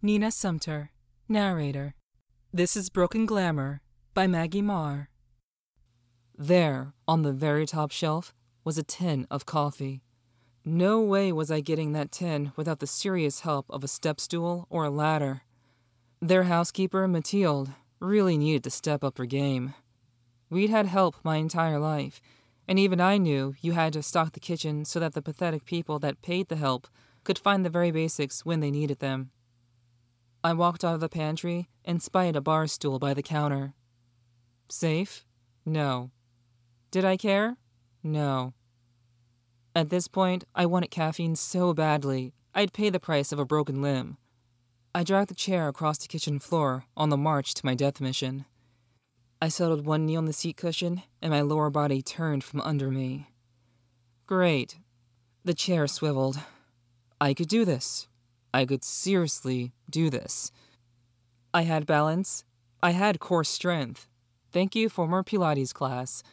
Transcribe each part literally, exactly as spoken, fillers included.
Nina Sumter, narrator. This is Broken Glamour by Maggie Marr. There, on the very top shelf, was a tin of coffee. No way was I getting that tin without the serious help of a step stool or a ladder. Their housekeeper, Mathilde, really needed to step up her game. We'd had help my entire life, and even I knew you had to stock the kitchen so that the pathetic people that paid the help could find the very basics when they needed them. I walked out of the pantry and spied a bar stool by the counter. Safe? No. Did I care? No. At this point, I wanted caffeine so badly, I'd pay the price of a broken limb. I dragged the chair across the kitchen floor on the march to my death mission. I settled one knee on the seat cushion, and my lower body turned from under me. Great. The chair swiveled. I could do this. I could seriously do this. I had balance. I had core strength. Thank you, former Pilates class.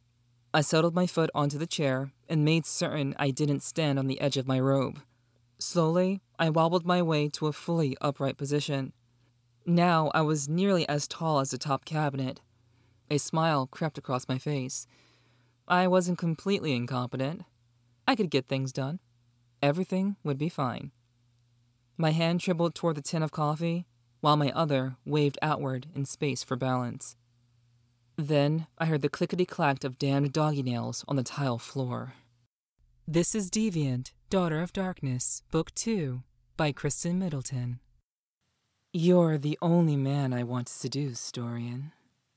I settled my foot onto the chair and made certain I didn't stand on the edge of my robe. Slowly, I wobbled my way to a fully upright position. Now I was nearly as tall as the top cabinet. A smile crept across my face. I wasn't completely incompetent. I could get things done. Everything would be fine. My hand trembled toward the tin of coffee, while my other waved outward in space for balance. Then I heard the clickety-clack of damned doggy nails on the tile floor. This is Deviant, Daughter of Darkness, Book two, by Kristen Middleton. You're the only man I want to seduce, Dorian.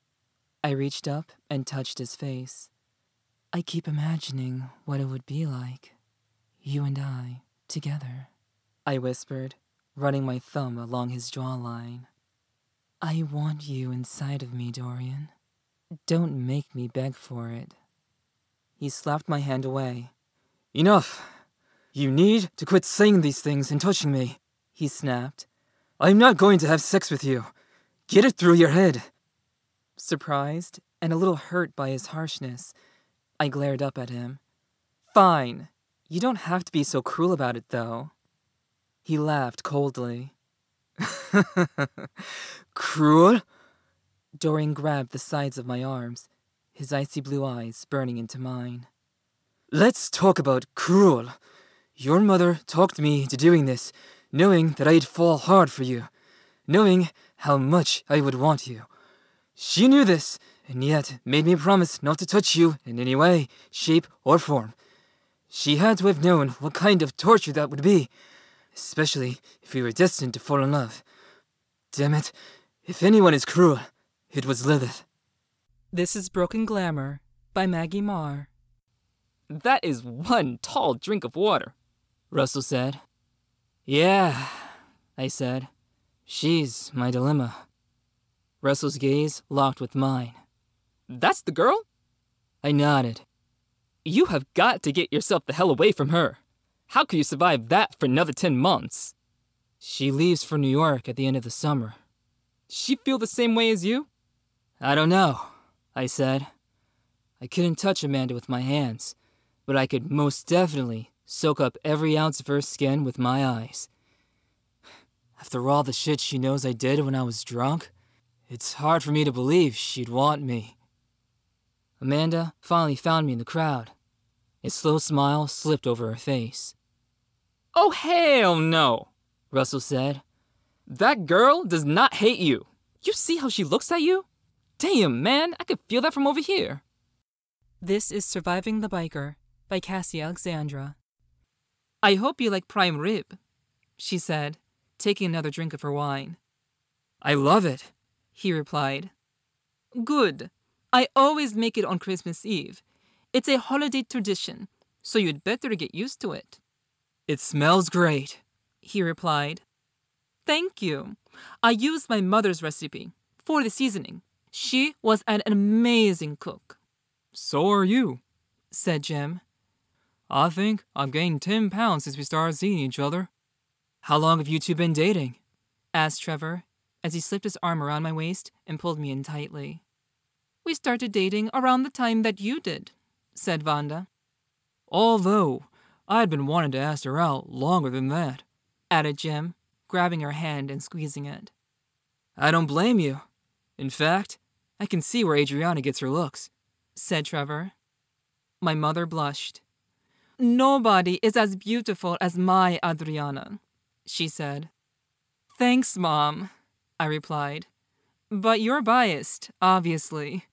I reached up and touched his face. I keep imagining what it would be like, you and I, together. I whispered, running my thumb along his jawline. I want you inside of me, Dorian. Don't make me beg for it. He slapped my hand away. Enough! You need to quit saying these things and touching me, he snapped. I'm not going to have sex with you. Get it through your head. Surprised and a little hurt by his harshness, I glared up at him. Fine. You don't have to be so cruel about it, though. He laughed coldly. Cruel? Dorian grabbed the sides of my arms, his icy blue eyes burning into mine. Let's talk about cruel. Your mother talked me into doing this, knowing that I'd fall hard for you, knowing how much I would want you. She knew this, and yet made me promise not to touch you in any way, shape, or form. She had to have known what kind of torture that would be, especially if we were destined to fall in love. Damn it, if anyone is cruel, it was Lilith. This is Broken Glamour by Maggie Marr. That is one tall drink of water, Russell said. Yeah, I said. She's my dilemma. Russell's gaze locked with mine. That's the girl? I nodded. You have got to get yourself the hell away from her. How could you survive that for another ten months? She leaves for New York at the end of the summer. She feel the same way as you? I don't know, I said. I couldn't touch Amanda with my hands, but I could most definitely soak up every ounce of her skin with my eyes. After all the shit she knows I did when I was drunk, it's hard for me to believe she'd want me. Amanda finally found me in the crowd. A slow smile slipped over her face. Oh, hell no, Russell said. That girl does not hate you. You see how she looks at you? Damn, man, I could feel that from over here. This is Surviving the Biker by Cassie Alexandra. I hope you like prime rib, she said, taking another drink of her wine. I love it, he replied. Good. I always make it on Christmas Eve. It's a holiday tradition, so you'd better get used to it. It smells great, he replied. Thank you. I used my mother's recipe for the seasoning. She was an amazing cook. So are you, said Jim. I think I've gained ten pounds since we started seeing each other. How long have you two been dating? Asked Trevor, as he slipped his arm around my waist and pulled me in tightly. We started dating around the time that you did, said Vonda. Although I had been wanting to ask her out longer than that, added Jim, grabbing her hand and squeezing it. I don't blame you. In fact, I can see where Adriana gets her looks, said Trevor. My mother blushed. Nobody is as beautiful as my Adriana, she said. Thanks, Mom, I replied. But you're biased, obviously.